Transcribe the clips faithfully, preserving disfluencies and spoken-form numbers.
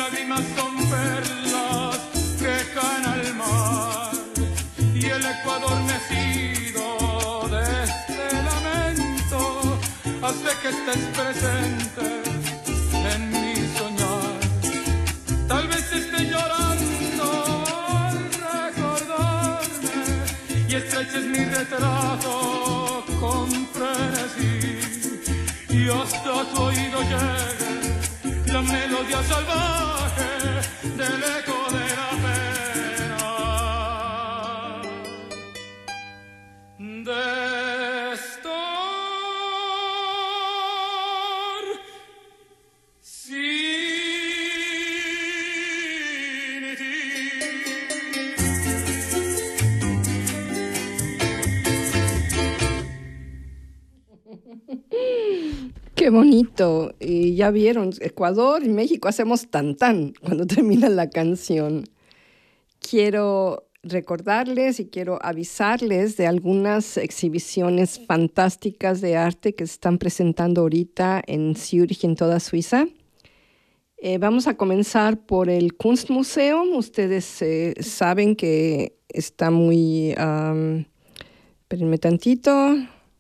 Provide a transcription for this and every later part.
lágrimas son perlas que caen al mar, y el Ecuador mecido de este lamento hace que estés presente en mi soñar. Tal vez esté llorando al recordarme y estreches mi retrato con frenesí, y hasta tu oído llegue la melodía salvaje del eco de la pena de estar sin ti. Qué bonito. Y ya vieron, Ecuador y México hacemos tan tan cuando termina la canción. Quiero recordarles y quiero avisarles de algunas exhibiciones fantásticas de arte que se están presentando ahorita en Zurich, en toda Suiza. Eh, vamos a comenzar por el Kunstmuseum. Ustedes eh, saben que está muy... Um, espérenme tantito...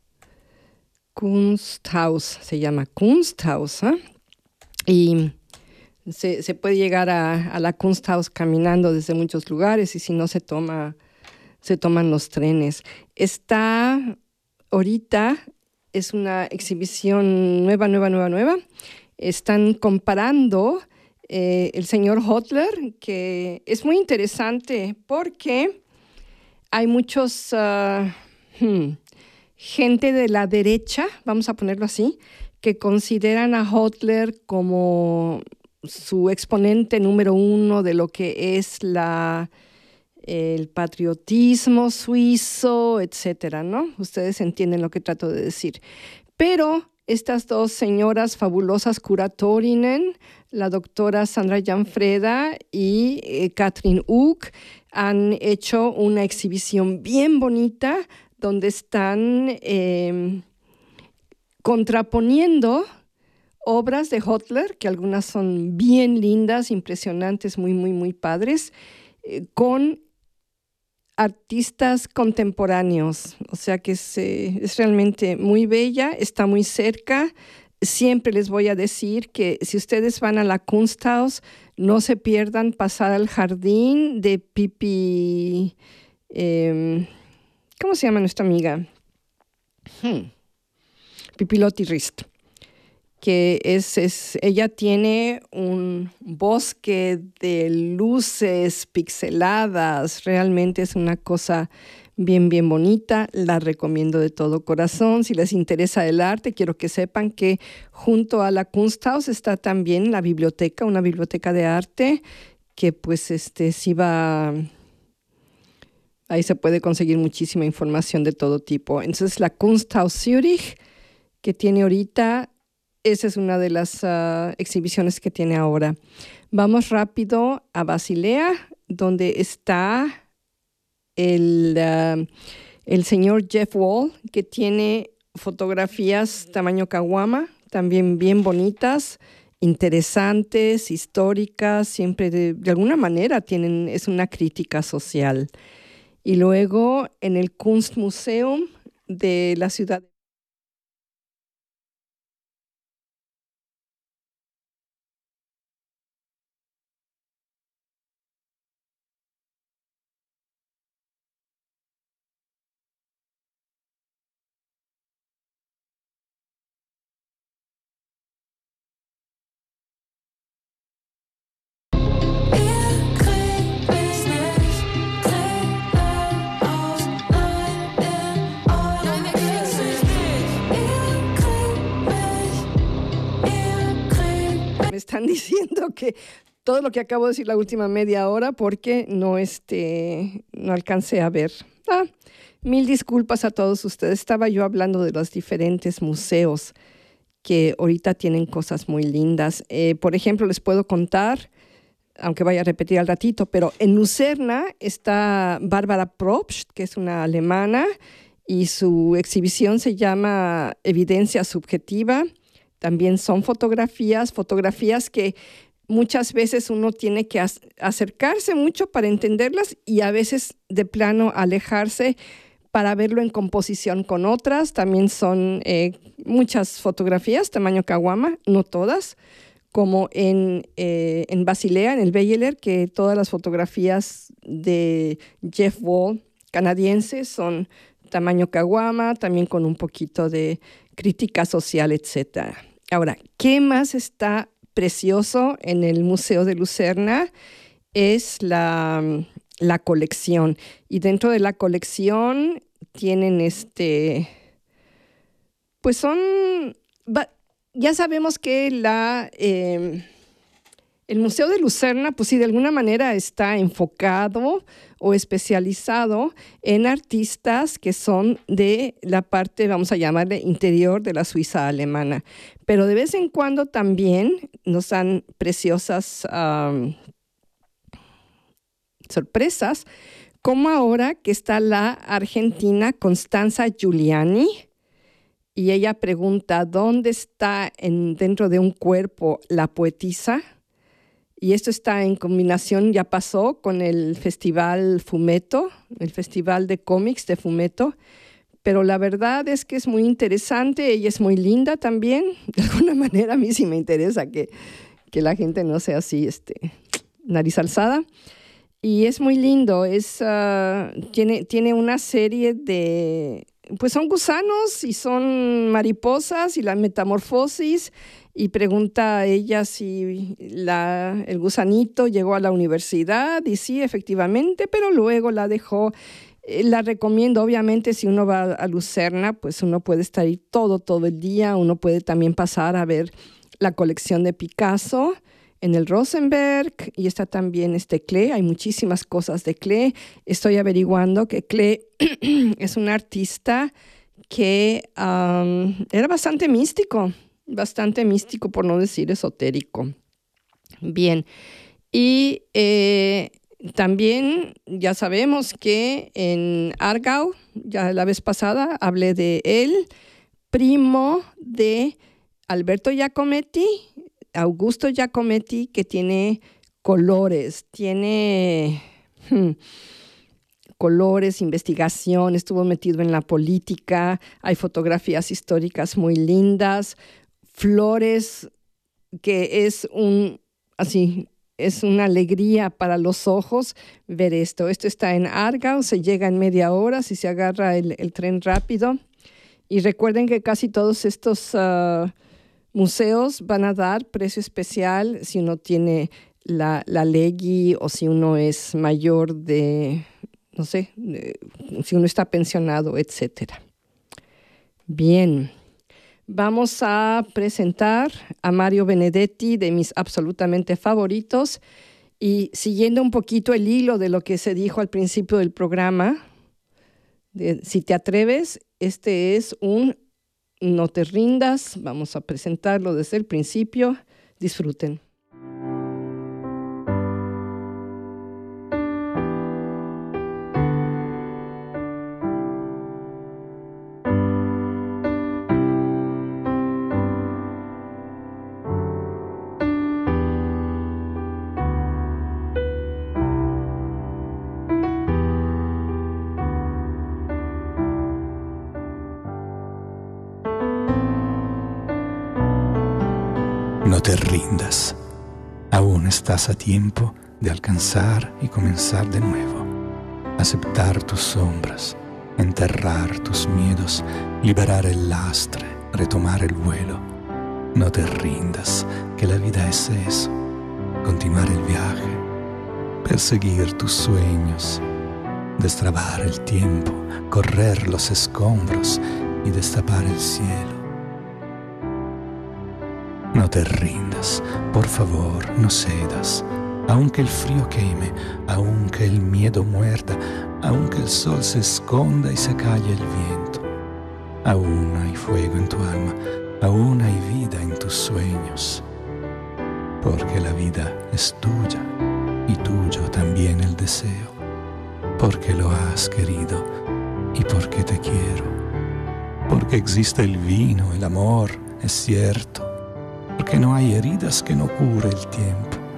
Kunsthaus, se llama Kunsthaus, ¿eh? Y se, se puede llegar a, a la Kunsthaus caminando desde muchos lugares, y si no se toma, se toman los trenes. Está ahorita, es una exhibición nueva, nueva, nueva, nueva. Están comparando eh, el señor Hodler, que es muy interesante porque hay muchos... Uh, hmm, gente de la derecha, vamos a ponerlo así, que consideran a Hodler como su exponente número uno de lo que es la, el patriotismo suizo, etcétera, ¿no? Ustedes entienden lo que trato de decir. Pero estas dos señoras fabulosas curatorinnen, la doctora Sandra Janfreda y eh, Katrin Uck, han hecho una exhibición bien bonita donde están eh, contraponiendo obras de Hodler, que algunas son bien lindas, impresionantes, muy, muy, muy padres, eh, con artistas contemporáneos. O sea que es, eh, es realmente muy bella, está muy cerca. Siempre les voy a decir que si ustedes van a la Kunsthaus, no se pierdan pasar al jardín de Pipi... Eh, ¿Cómo se llama nuestra amiga? Hmm. Pipilotti Rist, que es, es, ella tiene un bosque de luces pixeladas, realmente es una cosa bien, bien bonita, la recomiendo de todo corazón. Si les interesa el arte, quiero que sepan que junto a la Kunsthaus está también la biblioteca, una biblioteca de arte, que pues este sí va... Ahí se puede conseguir muchísima información de todo tipo. Entonces, la Kunsthaus Zürich, que tiene ahorita, esa es una de las uh, exhibiciones que tiene ahora. Vamos rápido a Basilea, donde está el, uh, el señor Jeff Wall, que tiene fotografías tamaño caguama, también bien bonitas, interesantes, históricas, siempre de, de alguna manera tienen, es una crítica social. Y luego en el Kunstmuseum de la ciudad están diciendo que todo lo que acabo de decir la última media hora porque no, este, no alcancé a ver. Ah, mil disculpas a todos ustedes. Estaba yo hablando de los diferentes museos que ahorita tienen cosas muy lindas. Eh, por ejemplo, les puedo contar, aunque vaya a repetir al ratito, pero en Lucerna está Barbara Probst, que es una alemana, y su exhibición se llama Evidencia Subjetiva. También son fotografías, fotografías que muchas veces uno tiene que ac- acercarse mucho para entenderlas y a veces de plano alejarse para verlo en composición con otras. También son eh, muchas fotografías tamaño caguama, no todas, como en, eh, en Basilea, en el Beyeler, que todas las fotografías de Jeff Wall canadienses son tamaño caguama, también con un poquito de crítica social, etcétera. Ahora, ¿qué más está precioso en el Museo de Lucerna? Es la, la colección. Y dentro de la colección tienen este, pues son, ya sabemos que la, eh, el Museo de Lucerna, pues sí, de alguna manera está enfocado o especializado en artistas que son de la parte, vamos a llamarle, interior de la Suiza alemana. Pero de vez en cuando también nos dan preciosas um, sorpresas, como ahora que está la argentina Constanza Giuliani, y ella pregunta, ¿dónde está en, dentro de un cuerpo la poetisa? Y esto está en combinación, ya pasó con el Festival Fumeto, el Festival de Cómics de Fumeto, pero la verdad es que es muy interesante, ella es muy linda también. De alguna manera a mí sí me interesa que, que la gente no sea así, este, nariz alzada. Y es muy lindo, es, uh, tiene, tiene una serie de, pues son gusanos y son mariposas y la metamorfosis, y pregunta a ella si la, el gusanito llegó a la universidad, y sí, efectivamente, pero luego la dejó. Eh, la recomiendo, obviamente, si uno va a Lucerna, pues uno puede estar ahí todo, todo el día, uno puede también pasar a ver la colección de Picasso en el Rosenberg, y está también este Klee, hay muchísimas cosas de Klee. Estoy averiguando que Klee es un artista que um, era bastante místico, bastante místico, por no decir esotérico. Bien, y eh, también ya sabemos que en Aargau, ya la vez pasada hablé de él, primo de Alberto Giacometti, Augusto Giacometti, que tiene colores, tiene hmm, colores, investigación, estuvo metido en la política, hay fotografías históricas muy lindas, flores, que es un, así, es una alegría para los ojos ver esto. Esto está en Aargau, se llega en media hora si se agarra el, el tren rápido. Y recuerden que casi todos estos uh, museos van a dar precio especial si uno tiene la, la Legui o si uno es mayor de, no sé, de, si uno está pensionado, etcétera. Bien. Vamos a presentar a Mario Benedetti, de mis absolutamente favoritos, y siguiendo un poquito el hilo de lo que se dijo al principio del programa, de, si te atreves, este es un No te rindas, vamos a presentarlo desde el principio, disfruten. No te rindas, aún estás a tiempo de alcanzar y comenzar de nuevo, aceptar tus sombras, enterrar tus miedos, liberar el lastre, retomar el vuelo. No te rindas, que la vida es eso, continuar el viaje, perseguir tus sueños, destrabar el tiempo, correr los escombros y destapar el cielo. No te rindas, por favor, no cedas, aunque el frío queme, aunque el miedo muerda, aunque el sol se esconda y se calle el viento. Aún hay fuego en tu alma, aún hay vida en tus sueños, porque la vida es tuya y tuyo también el deseo, porque lo has querido y porque te quiero, porque existe el vino, el amor, es cierto, porque no hay heridas que no cure el tiempo,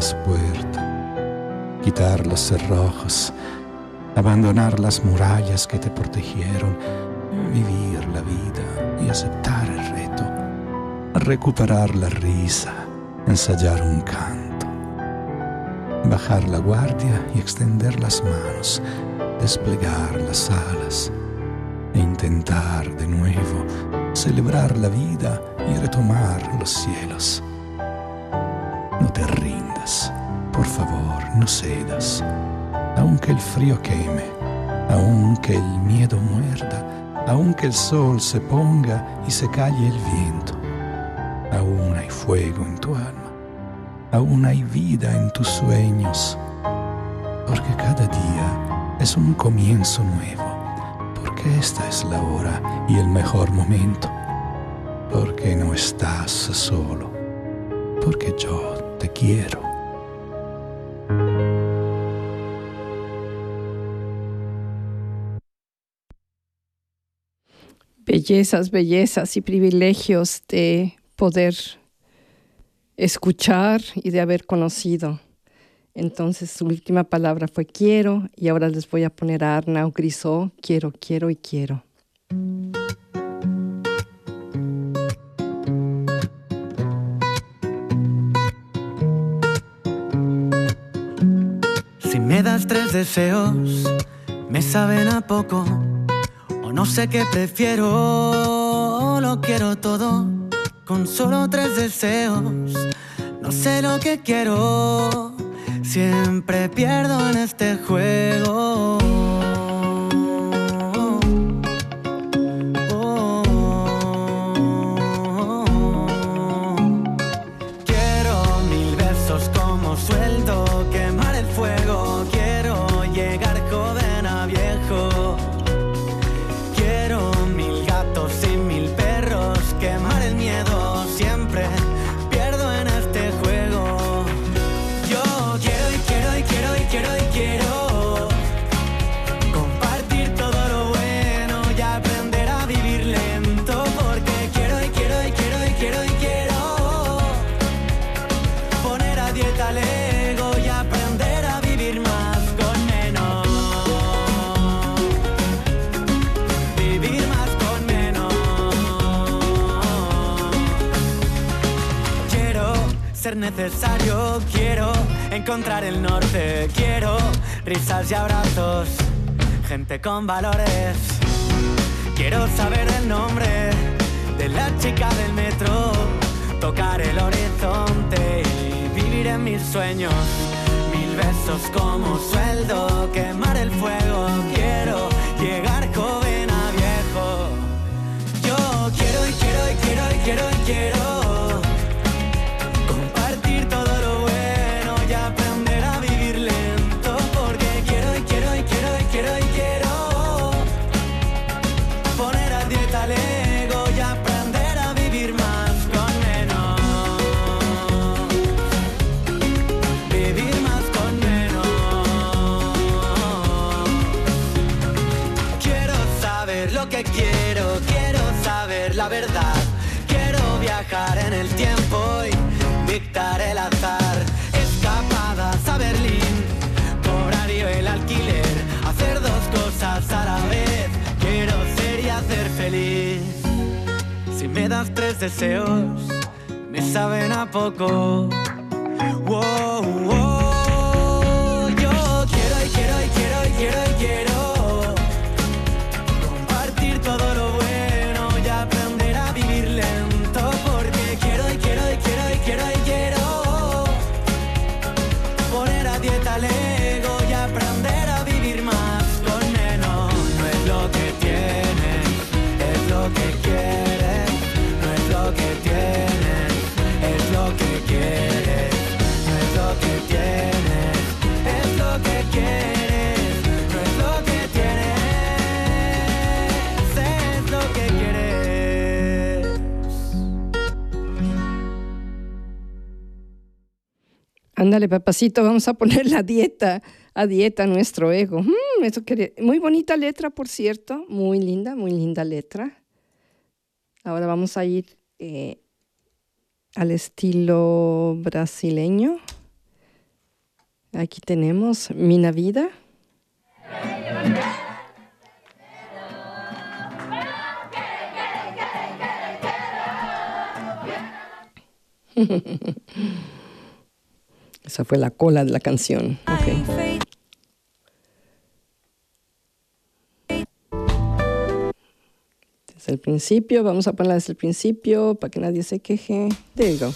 las puertas, quitar los cerrojos, abandonar las murallas que te protegieron, vivir la vida y aceptar el reto, recuperar la risa, ensayar un canto, bajar la guardia y extender las manos, desplegar las alas e intentar de nuevo celebrar la vida y retomar los cielos. No te rindas, por favor, no cedas, aunque el frío queme, aunque el miedo muerda, aunque el sol se ponga y se calle el viento. Aún hay fuego en tu alma, aún hay vida en tus sueños, porque cada día es un comienzo nuevo, porque esta es la hora y el mejor momento, porque no estás solo, porque yo te quiero. Bellezas, bellezas y privilegios de poder escuchar y de haber conocido. Entonces su última palabra fue quiero, y ahora les voy a poner a Arnau Grisó, quiero, quiero y quiero. Si me das tres deseos, me saben a poco, o no sé qué prefiero, lo quiero todo. Con solo tres deseos, no sé lo que quiero, siempre pierdo en este juego. Necesario, quiero encontrar el norte, quiero risas y abrazos, gente con valores, quiero saber el nombre de la chica del metro, tocar el horizonte y vivir en mis sueños, mil besos como sueldo, quemar el fuego, quiero llegar joven a viejo, yo quiero y quiero y quiero y quiero y quiero la verdad, quiero viajar en el tiempo y dictar el azar, escapadas a Berlín, cobrar yo el alquiler, hacer dos cosas a la vez, quiero ser y hacer feliz. Si me das tres deseos, me saben a poco. Wow, wow, yo quiero y quiero y quiero y quiero y quiero compartir todo lo bueno. Quiero y quiero poner a dieta el ego y aprender a vivir más con menos. No es lo que tienes, es lo que quieres. No es lo que tienes, es lo que quieres. No es lo que tienes, es lo que quieres. No es lo que tienes, es lo que quieres. Ándale, papacito, vamos a poner la dieta, a dieta nuestro ego. Mm, eso quería. Muy bonita letra, por cierto, muy linda, muy linda letra. Ahora vamos a ir eh, al estilo brasileño. Aquí tenemos Mi Navida. Esa fue la cola de la canción. Okay. Desde el principio, vamos a ponerla desde el principio para que nadie se queje. There you go.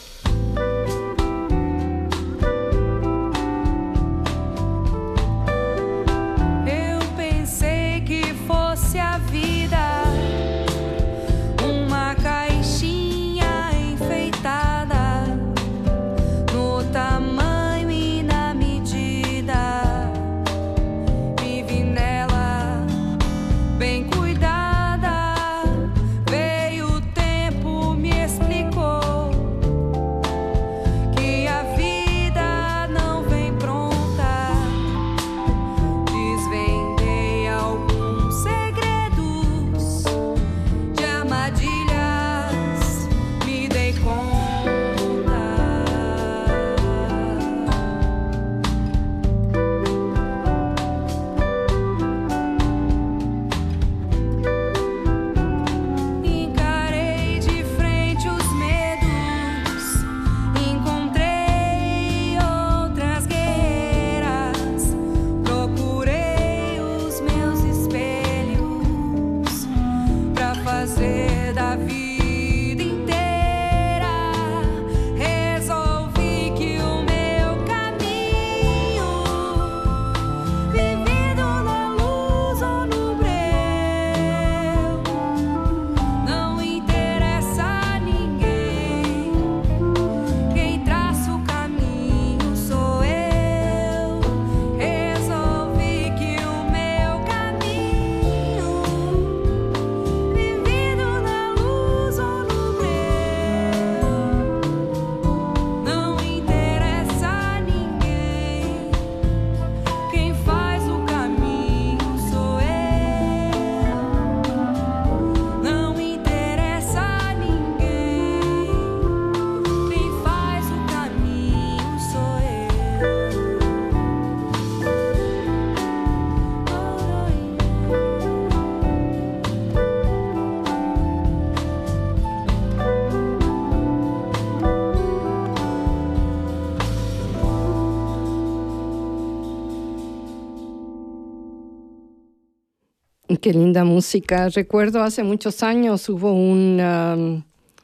Qué linda música. Recuerdo hace muchos años hubo un um,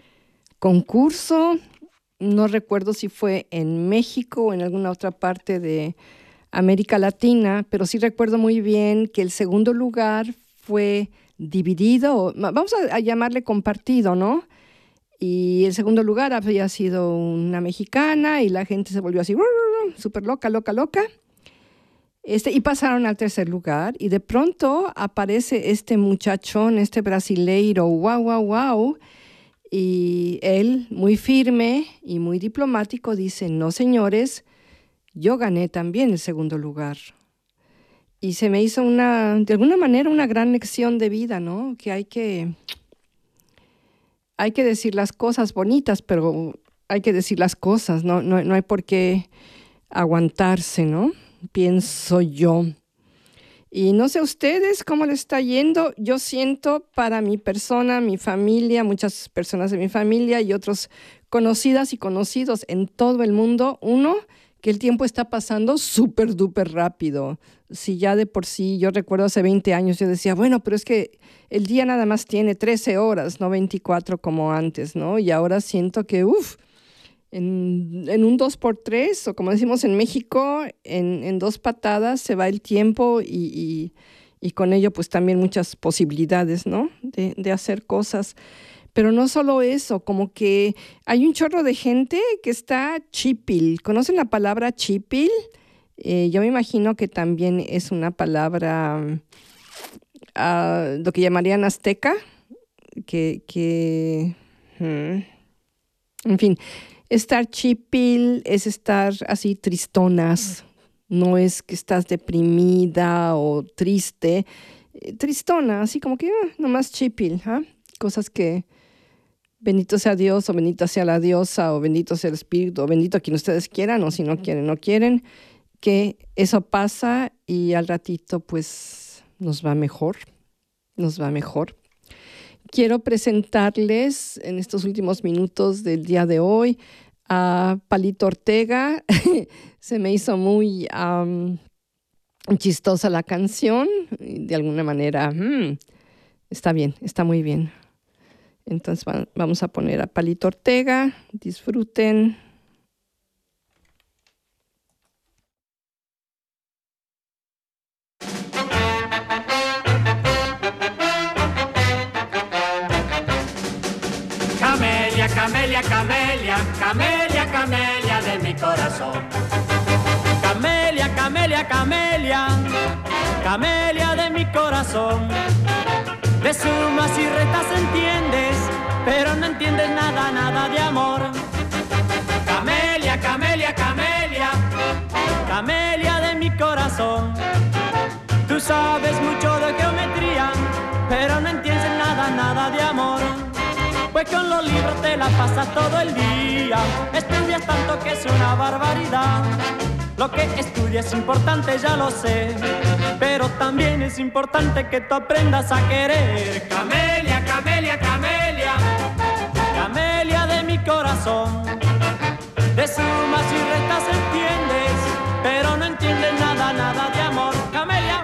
concurso, no recuerdo si fue en México o en alguna otra parte de América Latina, pero sí recuerdo muy bien que el segundo lugar fue dividido, vamos a, a llamarle compartido, ¿no? Y el segundo lugar había sido una mexicana y la gente se volvió así, súper loca, loca, loca. Este, y pasaron al tercer lugar y de pronto aparece este muchachón, este brasileiro, wow, wow, wow, y él muy firme y muy diplomático dice, no señores, yo gané también el segundo lugar. Y se me hizo una, de alguna manera una gran lección de vida, ¿no? Que hay que, hay que decir las cosas bonitas, pero hay que decir las cosas, no, no, no hay por qué aguantarse, ¿no? Pienso yo. Y no sé ustedes cómo les está yendo. Yo siento para mi persona, mi familia, muchas personas de mi familia y otros conocidas y conocidos en todo el mundo, uno, que el tiempo está pasando súper, duper rápido. Si ya de por sí, yo recuerdo hace veinte años, yo decía, bueno, pero es que el día nada más tiene trece horas, no veinticuatro como antes, ¿no? Y ahora siento que, uff, En, en un dos por tres, o como decimos en México, en, en dos patadas se va el tiempo y, y, y con ello pues también muchas posibilidades, ¿no? De, de hacer cosas. Pero no solo eso, como que hay un chorro de gente que está chipil. ¿Conocen la palabra chipil? Eh, yo me imagino que también es una palabra, uh, lo que llamarían azteca, que, que hmm, en fin. Estar chipil es estar así tristonas, no es que estás deprimida o triste, eh, tristona, así como que ah, nomás chipil, ¿eh? Cosas que bendito sea Dios o bendita sea la diosa o bendito sea el espíritu o bendito a quien ustedes quieran o si no quieren, no quieren, que eso pasa y al ratito pues nos va mejor, nos va mejor. Quiero presentarles en estos últimos minutos del día de hoy a Palito Ortega. Se me hizo muy um, chistosa la canción, de alguna manera hmm, está bien, está muy bien. Entonces va, vamos a poner a Palito Ortega, disfruten. Camelia, Camelia, Camelia, Camelia, Camelia de mi corazón. Camelia, Camelia, Camelia, Camelia de mi corazón. De sumas y restas entiendes, pero no entiendes nada, nada de amor. Camelia, Camelia, Camelia, Camelia de mi corazón. Tú sabes mucho de geometría, pero no entiendes nada, nada de amor. Pues con los libros te la pasas todo el día, estudias tanto que es una barbaridad. Lo que estudias es importante, ya lo sé, pero también es importante que tú aprendas a querer. Camelia, Camelia, Camelia, Camelia de mi corazón. De sumas y restas entiendes, pero no entiendes nada, nada de amor. Camelia,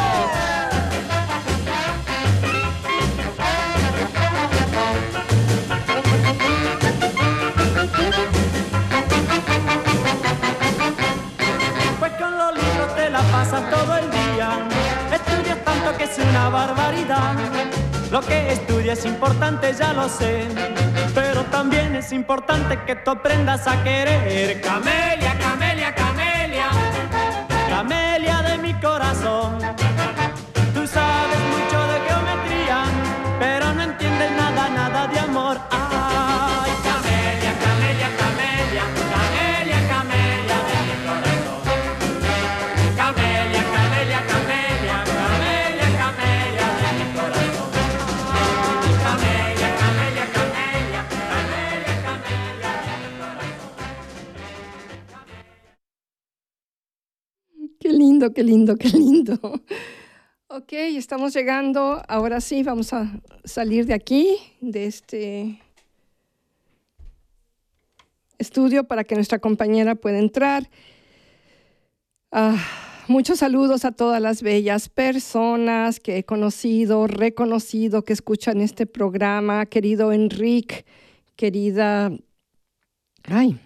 pasas todo el día, estudias tanto que es una barbaridad. Lo que estudias es importante, ya lo sé, pero también es importante que tú aprendas a querer. Camelia, Camelia, Camelia, Camelia de mi corazón. Tú sabes mucho de geometría, pero no entiendes nada, nada de amor. Ay, Camelia, Camelia, Camelia, Camelia, Camelia de mi corazón. Camelia, Camelia, Camelia, Camelia, Camelia de mi corazón. Camelia, Camelia, Camelia, Camelia, Camelia de mi corazón. Qué lindo, qué lindo, qué lindo. Ok, estamos llegando. Ahora sí, vamos a salir de aquí, de este estudio, para que nuestra compañera pueda entrar. Ah, muchos saludos a todas las bellas personas que he conocido, reconocido, que escuchan este programa. Querido Enrique, querida... Ay,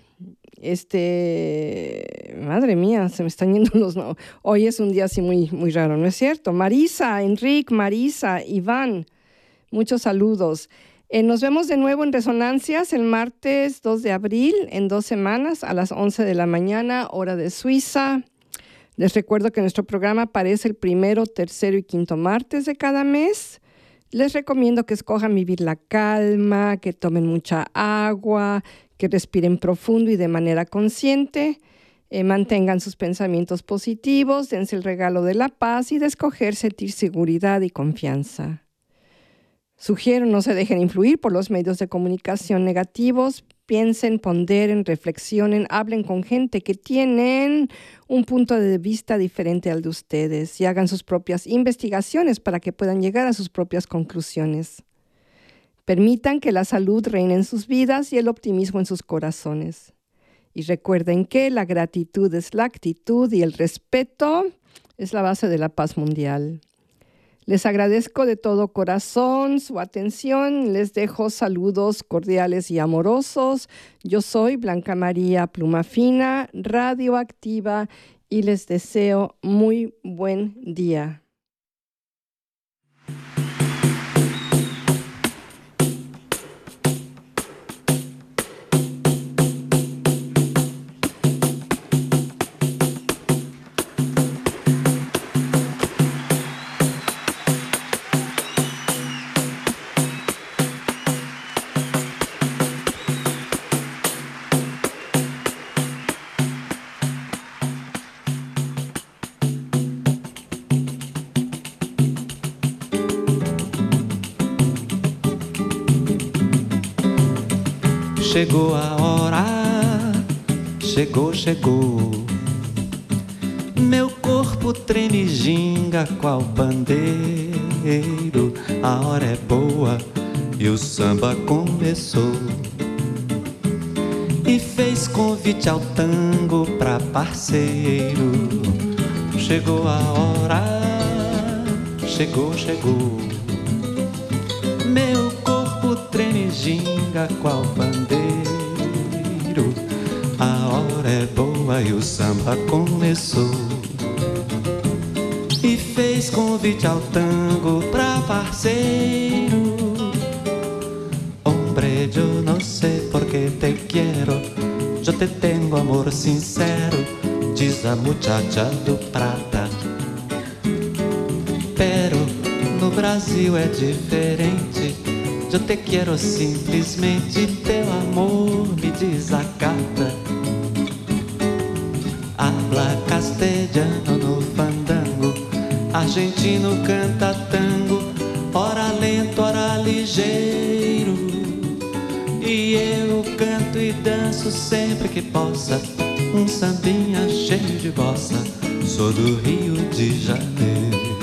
este... Madre mía, se me están yendo los... No, hoy es un día así muy, muy raro, ¿no es cierto? Marisa, Enrique, Marisa, Iván, muchos saludos. Eh, nos vemos de nuevo en Resonancias el martes dos de abril, en dos semanas, a las once de la mañana, hora de Suiza. Les recuerdo que nuestro programa aparece el primero, tercero y quinto martes de cada mes. Les recomiendo que escojan vivir la calma, que tomen mucha agua, que respiren profundo y de manera consciente, eh, mantengan sus pensamientos positivos, dense el regalo de la paz y de escoger sentir seguridad y confianza. Sugiero no se dejen influir por los medios de comunicación negativos. Piensen, ponderen, reflexionen, hablen con gente que tienen un punto de vista diferente al de ustedes y hagan sus propias investigaciones para que puedan llegar a sus propias conclusiones. Permitan que la salud reine en sus vidas y el optimismo en sus corazones. Y recuerden que la gratitud es la actitud y el respeto es la base de la paz mundial. Les agradezco de todo corazón su atención. Les dejo saludos cordiales y amorosos. Yo soy Blanca María Pluma Fina, radioactiva, y les deseo muy buen día. Chegou a hora, chegou, chegou. Meu corpo treme e ginga qual pandeiro. A hora é boa e o samba começou. E fez convite ao tango pra parceiro. Chegou a hora, chegou, chegou. Meu corpo treme e ginga qual pandeiro. A hora é boa e o samba começou. E fez convite ao tango pra parceiro. Hombre, yo no sé por qué te quiero, yo te tengo amor sincero, diz a muchacha do prata. Pero no Brasil é diferente, yo te quiero simplesmente, teu amor me desacata. Habla castelhano no fandango, argentino canta tango, ora lento, ora ligeiro. E eu canto e danço sempre que possa, um sambinha cheio de bossa, sou do Rio de Janeiro.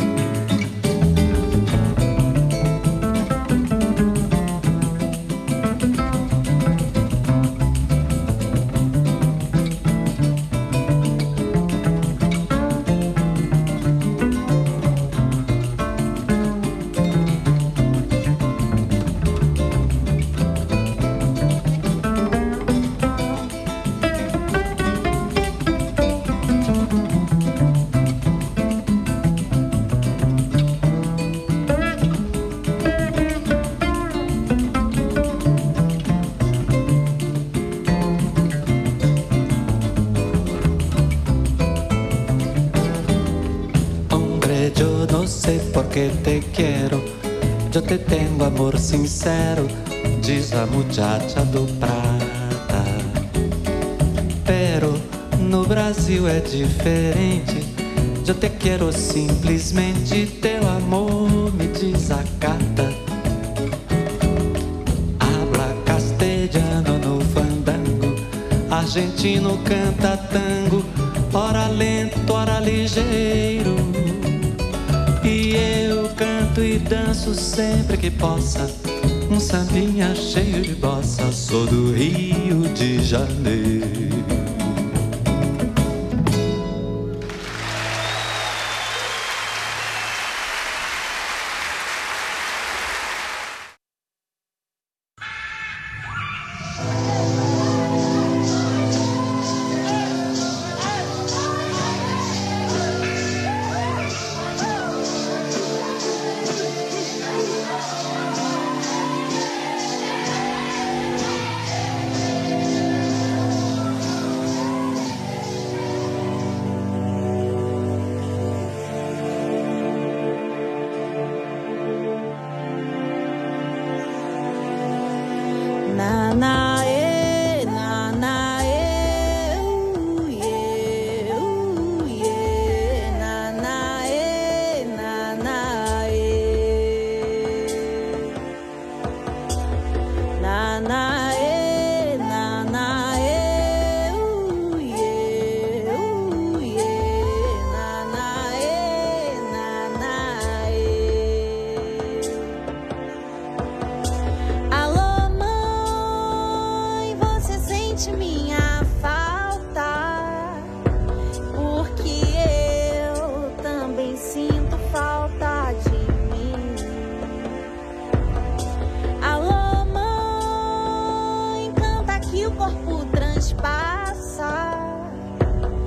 Te quero, yo te tengo amor sincero, diz a muchacha do prata. Pero no Brasil é diferente, yo te quero simplesmente, teu amor me desacata. Habla castelhano no fandango, argentino canta tango, ora lento, ora ligeiro. E eu canto e danço sempre que possa, um sambinha cheio de bossa, sou do Rio de Janeiro.